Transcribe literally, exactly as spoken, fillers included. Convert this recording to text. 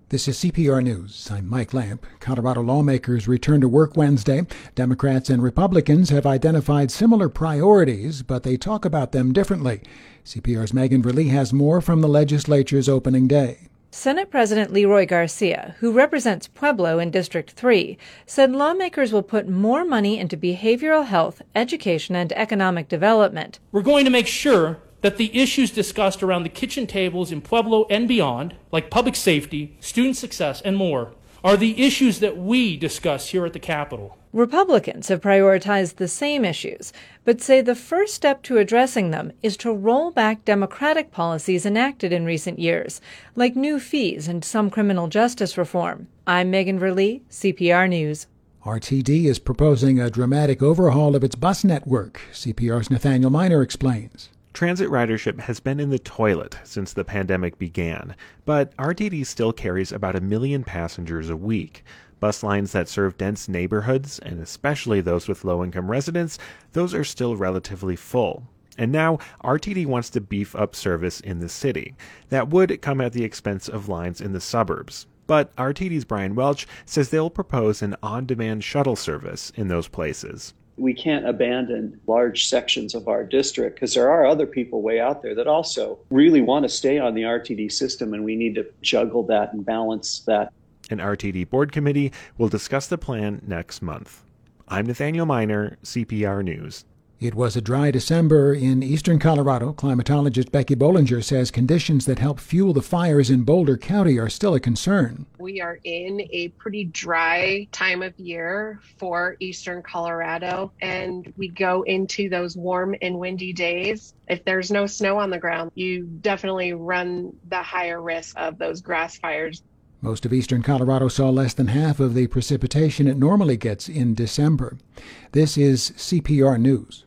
This is C P R News. I'm Mike Lamp. Colorado lawmakers return to work Wednesday. Democrats and Republicans have identified similar priorities, but they talk about them differently. C P R's Megan Verlee has more from the legislature's opening day. Senate President Leroy Garcia, who represents Pueblo in District three, said lawmakers will put more money into behavioral health, education, and economic development. We're going to make sure that the issues discussed around the kitchen tables in Pueblo and beyond, like public safety, student success, and more, are the issues that we discuss here at the Capitol. Republicans have prioritized the same issues, but say the first step to addressing them is to roll back Democratic policies enacted in recent years, like new fees and some criminal justice reform. I'm Megan Verlee, C P R News. R T D is proposing a dramatic overhaul of its bus network. C P R's Nathaniel Miner explains. Transit ridership has been in the toilet since the pandemic began, but R T D still carries about a million passengers a week. Bus lines that serve dense neighborhoods, and especially those with low-income residents, those are still relatively full. And now, R T D wants to beef up service in the city. That would come at the expense of lines in the suburbs. But R T D's Brian Welch says they'll propose an on-demand shuttle service in those places. We can't abandon large sections of our district because there are other people way out there that also really want to stay on the R T D system, and we need to juggle that and balance that. An R T D board committee will discuss the plan next month. I'm Nathaniel Miner, C P R News. It was a dry December in eastern Colorado. Climatologist Becky Bollinger says conditions that help fuel the fires in Boulder County are still a concern. We are in a pretty dry time of year for eastern Colorado, and we go into those warm and windy days. If there's no snow on the ground, you definitely run the higher risk of those grass fires. Most of eastern Colorado saw less than half of the precipitation it normally gets in December. This is C P R News.